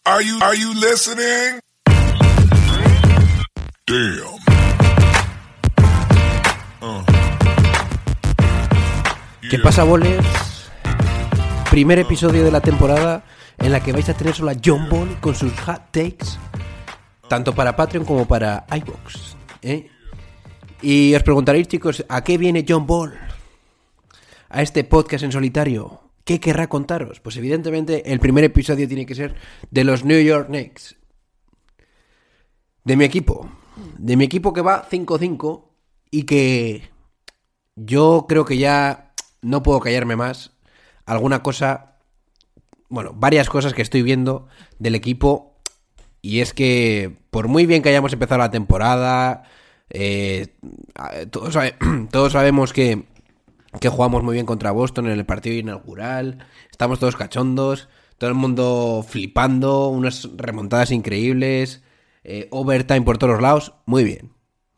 Are you listening? Damn. ¿Qué pasa, bolers? Primer episodio de la temporada en la que vais a tener solo a John Ball con sus hot takes, tanto para Patreon como para iVoox, ¿eh? Y os preguntaréis, chicos, ¿a qué viene John Ball? A este podcast en solitario. ¿Qué querrá contaros? Pues evidentemente el primer episodio tiene que ser de los New York Knicks. De mi equipo que va 5-5 y que yo creo que ya no puedo callarme más. Varias cosas que estoy viendo del equipo, y es por muy bien que hayamos empezado la temporada, todos sabemos que jugamos muy bien contra Boston en el partido inaugural, estamos todos cachondos, todo el mundo flipando, unas remontadas increíbles, overtime por todos los lados, muy bien.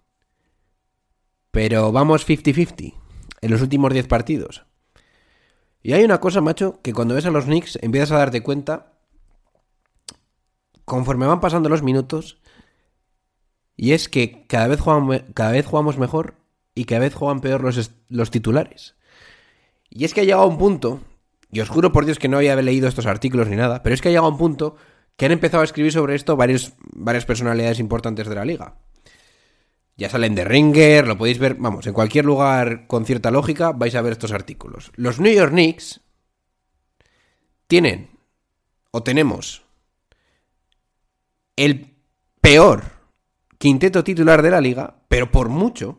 Pero vamos 50-50 en los últimos 10 partidos. Y hay una cosa, macho, que cuando ves a los Knicks empiezas a darte cuenta conforme van pasando los minutos, y es que cada vez jugamos mejor y cada vez juegan peor los titulares. Y es que ha llegado un punto, y os juro por Dios que no había leído estos artículos ni nada, pero es que ha llegado un punto que han empezado a escribir sobre esto varias personalidades importantes de la liga. Ya salen de Ringer, lo podéis ver, vamos, en cualquier lugar con cierta lógica vais a ver estos artículos. Los New York Knicks tenemos el peor quinteto titular de la liga, pero por mucho,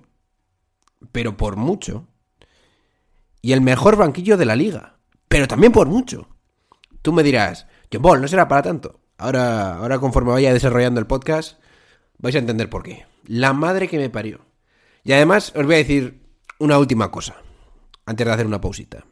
y el mejor banquillo de la liga, pero también por mucho. Tú me dirás, John Ball, no será para tanto. Ahora conforme vaya desarrollando el podcast, vais a entender por qué. La madre que me parió. Y además os voy a decir una última cosa, antes de hacer una pausita.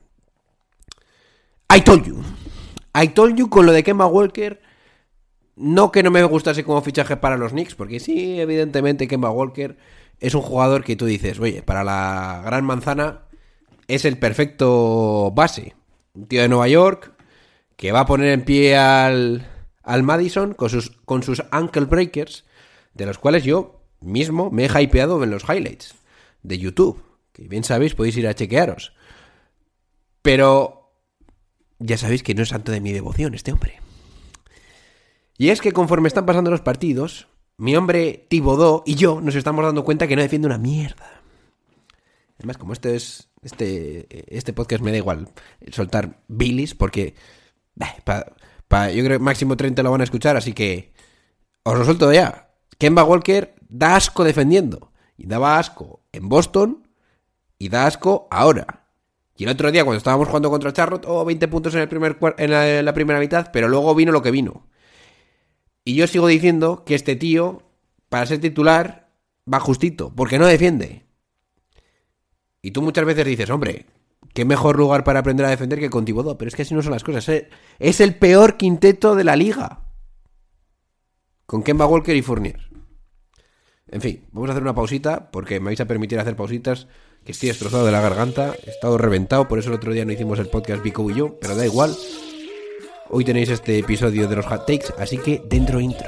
I told you con lo de Kemba Walker. No que no me gustase como fichaje para los Knicks, porque sí, evidentemente Kemba Walker es un jugador que tú dices, oye, para la gran manzana es el perfecto base. Un tío de Nueva York que va a poner en pie al Madison con sus ankle breakers, de los cuales yo mismo me he hypeado en los highlights de YouTube, que bien sabéis, podéis ir a chequearos. Pero ya sabéis que no es santo de mi devoción este hombre. Y es que conforme están pasando los partidos, mi hombre Thibodeau y yo nos estamos dando cuenta que no defiende una mierda. Además, como este podcast me da igual soltar bilis, porque yo creo que máximo 30 lo van a escuchar, así que os lo suelto ya. Kemba Walker da asco defendiendo, y daba asco en Boston, y da asco ahora. Y el otro día cuando estábamos jugando contra Charlotte, 20 puntos en la primera mitad, pero luego vino lo que vino. Y yo sigo diciendo que este tío, para ser titular, va justito, porque no defiende. Y tú muchas veces dices, hombre, qué mejor lugar para aprender a defender que con Thibodeau, pero es que así no son las cosas. Es el peor quinteto de la liga, con Kemba Walker y Fournier. En fin, vamos a hacer una pausita, porque me vais a permitir hacer pausitas, que estoy destrozado de la garganta, he estado reventado, por eso el otro día no hicimos el podcast Vico y yo, pero da igual. Hoy tenéis este episodio de los hot takes, así que dentro intro.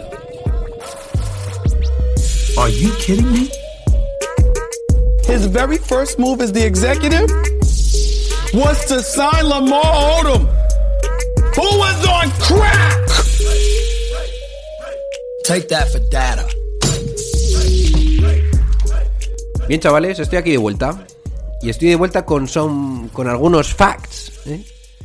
Are you kidding me? His very first move as the executive was to sign Lamar Odom, who was on crack. Take that for data. Bien, chavales, estoy aquí de vuelta. Y estoy de vuelta con algunos facts, ¿eh?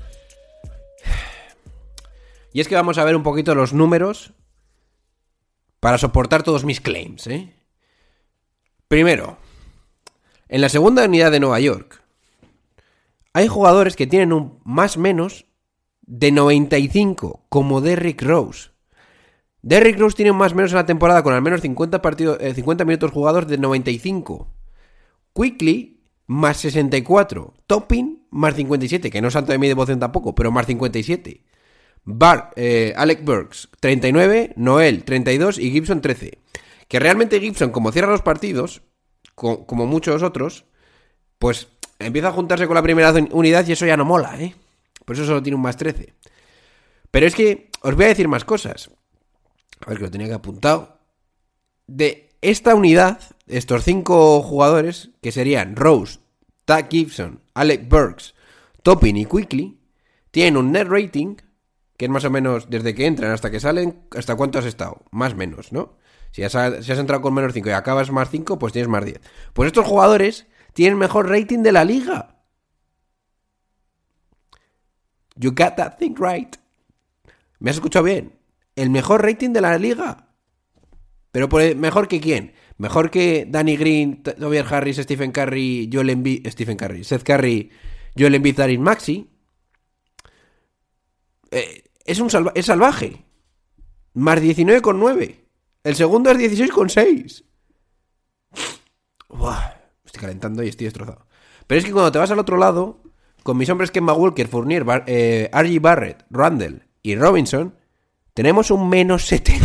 Y es que vamos a ver un poquito los números para soportar todos mis claims, ¿eh? Primero, en la segunda unidad de Nueva York hay jugadores que tienen un más menos de 95, como Derrick Rose. Derrick Rose tiene un más menos en la temporada con al menos 50 minutos jugados de 95. Quickly, más 64. Toppin, más 57, que no es santo de mi devoción tampoco, pero más 57. Alec Burks, 39, Noel, 32 y Gibson, 13. Que realmente Gibson, como cierra los partidos, como muchos otros, pues empieza a juntarse con la primera unidad y eso ya no mola, ¿eh? Por eso solo tiene un más 13. Pero es que os voy a decir más cosas. A ver, que lo tenía que apuntado. De esta unidad, estos 5 jugadores, que serían Rose, Taj Gibson, Alec Burks, Toppin y Quickley, tienen un net rating, que es más o menos desde que entran hasta que salen, hasta cuánto has estado. Más o menos, ¿no? Si has entrado con menos 5 y acabas más 5, pues tienes más 10. Pues estos jugadores tienen mejor rating de la liga. You got that thing right. ¿Me has escuchado bien? El mejor rating de la liga. Pero mejor que quién? Mejor que Danny Green, Tobias Harris, Stephen Curry, Seth Curry, Joel Embiid, Tyrese Maxey. Es salvaje. Más 19,9. El segundo es 16,6. Estoy calentando y estoy destrozado. Pero es que cuando te vas al otro lado, con mis hombres Kemba Walker, Fournier, R.J. Barrett, Randle y Robinson, tenemos un menos 70.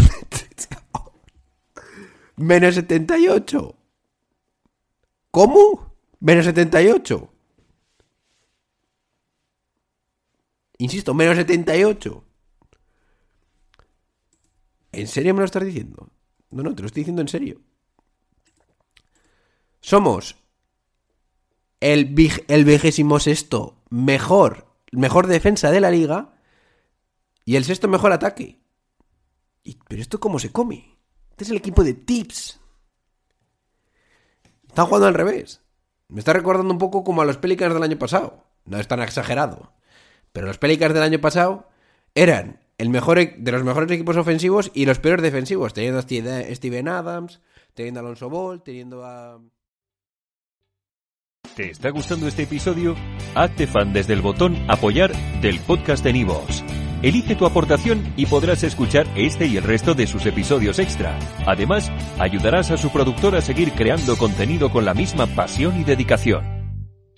Menos 78. ¿Cómo? Menos 78. Insisto, menos 78. ¿En serio me lo estás diciendo? No, te lo estoy diciendo en serio. Somos el 26º mejor defensa de la liga y el 6º mejor ataque. ¿Pero esto cómo se come? Este es el equipo de Tips. Están jugando al revés. Me está recordando un poco como a los Pelicans del año pasado. No es tan exagerado. Pero los Pelicans del año pasado eran de los mejores equipos ofensivos y los peores defensivos. Teniendo a Steven Adams, teniendo a Alonso Ball, teniendo a... ¿Te está gustando este episodio? Hazte fan desde el botón Apoyar del podcast de Nivos. Elige tu aportación y podrás escuchar este y el resto de sus episodios extra. Además, ayudarás a su productor a seguir creando contenido con la misma pasión y dedicación.